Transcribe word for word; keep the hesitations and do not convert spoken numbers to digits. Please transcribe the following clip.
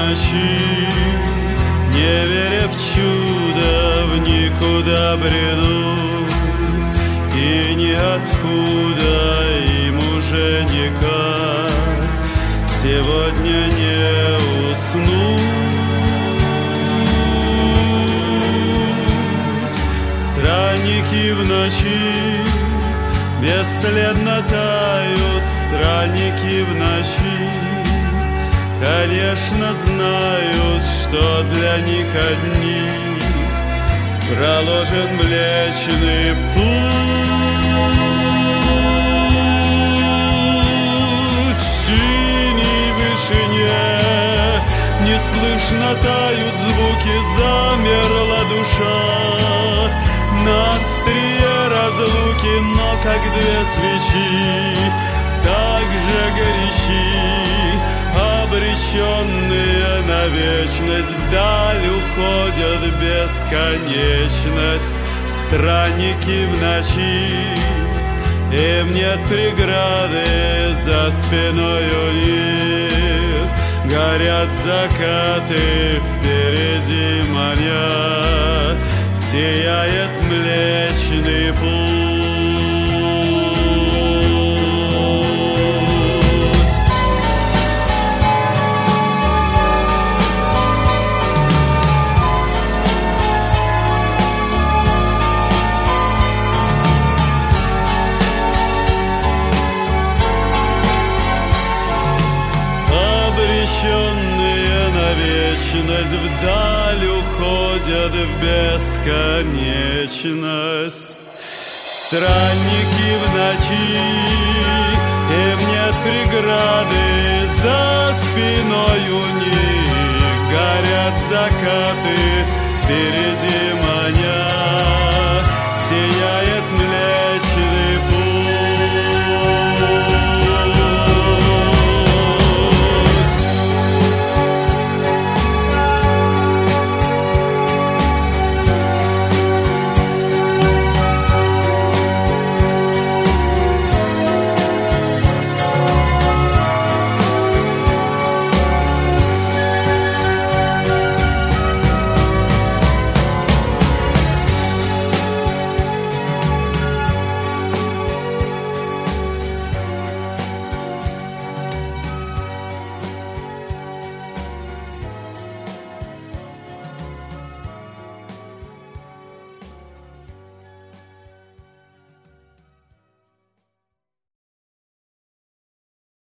ночи, не веря в чудо, в никуда бредут, и ниоткуда им уже никак сегодня не уснуть. Странники в ночи бесследно тают, странники в ночи, конечно, знают, что для них одних проложен Млечный Путь. В синей вышине неслышно тают звуки, замерла душа на острие разлуки, но как две свечи, так же горячи, обреченные на вечность, вдаль уходят в бесконечность. Странники в ночи, им нет преграды, за спиной у них горят закаты, впереди манят, сияет Млечный Путь. Вдаль уходят в бесконечность. Странники в ночи, им нет преграды, за спиной у них горят закаты, впереди манят,